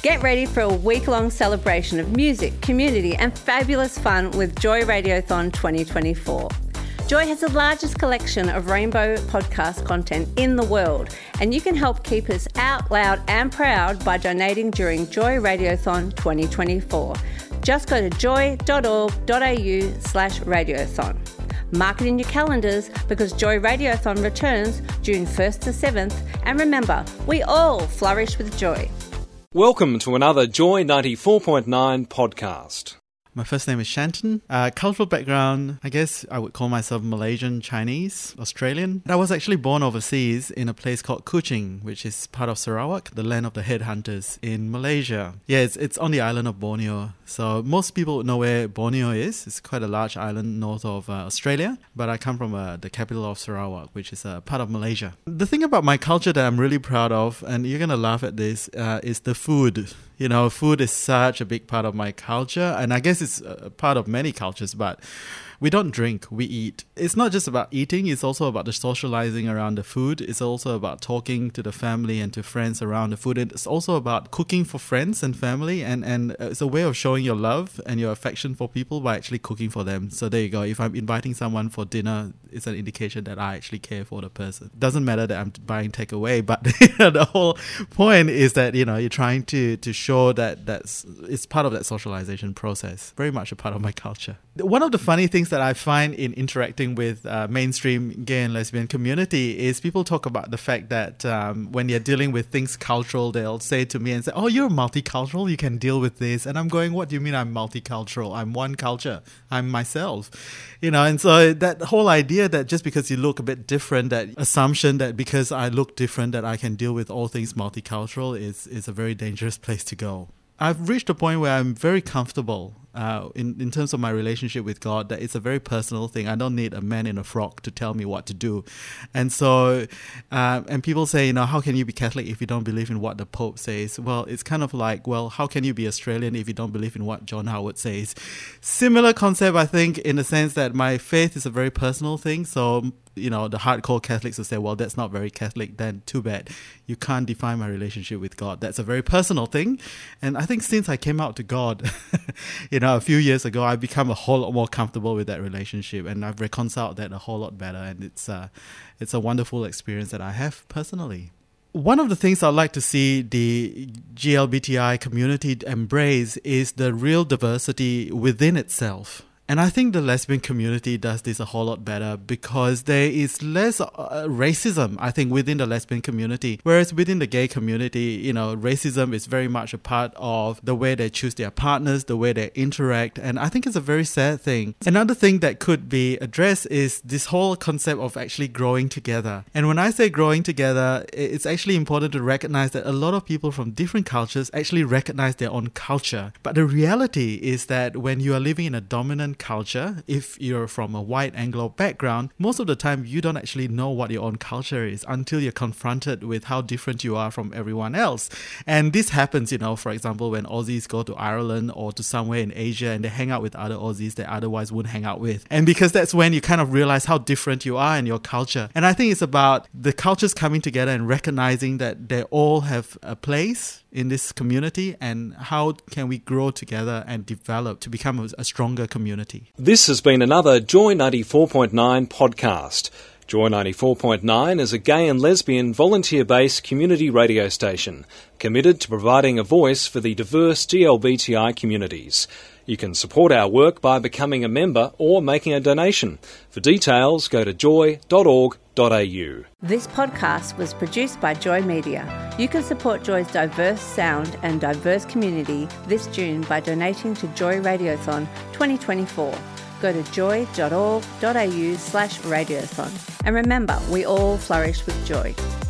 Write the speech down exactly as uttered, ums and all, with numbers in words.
Get ready for a week-long celebration of music, community and fabulous fun with Joy Radiothon twenty twenty-four. Joy has the largest collection of rainbow podcast content in the world, and you can help keep us out loud and proud by donating during Joy Radiothon twenty twenty-four. Just go to joy.org.au slash radiothon. Mark it in your calendars because Joy Radiothon returns June first to seventh, and remember, we all flourish with joy. Welcome to another Joy ninety-four point nine podcast. My first name is Shanton. Uh, cultural background, I guess I would call myself Malaysian, Chinese, Australian. I was actually born overseas in a place called Kuching, which is part of Sarawak, the land of the headhunters in Malaysia. Yeah, it's, it's on the island of Borneo. So most people know where Borneo is. It's quite a large island north of uh, Australia. But I come from uh, the capital of Sarawak, which is uh, part of Malaysia. The thing about my culture that I'm really proud of, and you're going to laugh at this, uh, is the food. You know, food is such a big part of my culture, and I guess it's a part of many cultures, but we don't drink, we eat. It's not just about eating, it's also about the socializing around the food. It's also about talking to the family and to friends around the food. It's also about cooking for friends and family, and, and it's a way of showing your love and your affection for people by actually cooking for them. So there you go. If I'm inviting someone for dinner, it's an indication that I actually care for the person. Doesn't matter that I'm buying takeaway, but the whole point is that, you know, you're trying to, to show that that's it's part of that socialization process. Very much a part of my culture. One of the funny things that I find in interacting with uh, mainstream gay and lesbian community is people talk about the fact that um, when you're dealing with things cultural, they'll say to me and say, oh, you're multicultural, you can deal with this. And I'm going, what do you mean I'm multicultural? I'm one culture. I'm myself. You know, and so that whole idea that just because you look a bit different, that assumption that because I look different that I can deal with all things multicultural is, is a very dangerous place to go. I've reached a point where I'm very comfortable uh, in, in terms of my relationship with God, that it's a very personal thing. I don't need a man in a frock to tell me what to do. And so, uh, and people say, you know, how can you be Catholic if you don't believe in what the Pope says? Well, it's kind of like, well, how can you be Australian if you don't believe in what John Howard says? Similar concept, I think, in the sense that my faith is a very personal thing. So, you know, the hardcore Catholics will say, well, that's not very Catholic, then too bad. You can't define my relationship with God. That's a very personal thing. And I think since I came out to God, you know, a few years ago, I've become a whole lot more comfortable with that relationship, and I've reconciled that a whole lot better. And it's, uh, it's a wonderful experience that I have personally. One of the things I'd like to see the G L B T I community embrace is the real diversity within itself. And I think the lesbian community does this a whole lot better because there is less uh, racism, I think, within the lesbian community. Whereas within the gay community, you know, racism is very much a part of the way they choose their partners, the way they interact. And I think it's a very sad thing. Another thing that could be addressed is this whole concept of actually growing together. And when I say growing together, it's actually important to recognize that a lot of people from different cultures actually recognize their own culture. But the reality is that when you are living in a dominant culture, if you're from a white Anglo background, most of the time you don't actually know what your own culture is until you're confronted with how different you are from everyone else. And this happens, you know, for example, when Aussies go to Ireland or to somewhere in Asia and they hang out with other Aussies they otherwise wouldn't hang out with. And because that's when you kind of realize how different you are in your culture. And I think it's about the cultures coming together and recognizing that they all have a place in this community, and how can we grow together and develop to become a, a stronger community. This has been another Joy ninety-four point nine podcast. Joy ninety-four point nine is a gay and lesbian volunteer-based community radio station committed to providing a voice for the diverse G L B T I communities. You can support our work by becoming a member or making a donation. For details, go to joy dot org dot a u. This podcast was produced by Joy Media. You can support Joy's diverse sound and diverse community this June by donating to Joy Radiothon twenty twenty-four. Go to joy dot org dot a u slash radiothon. And remember, we all flourish with joy.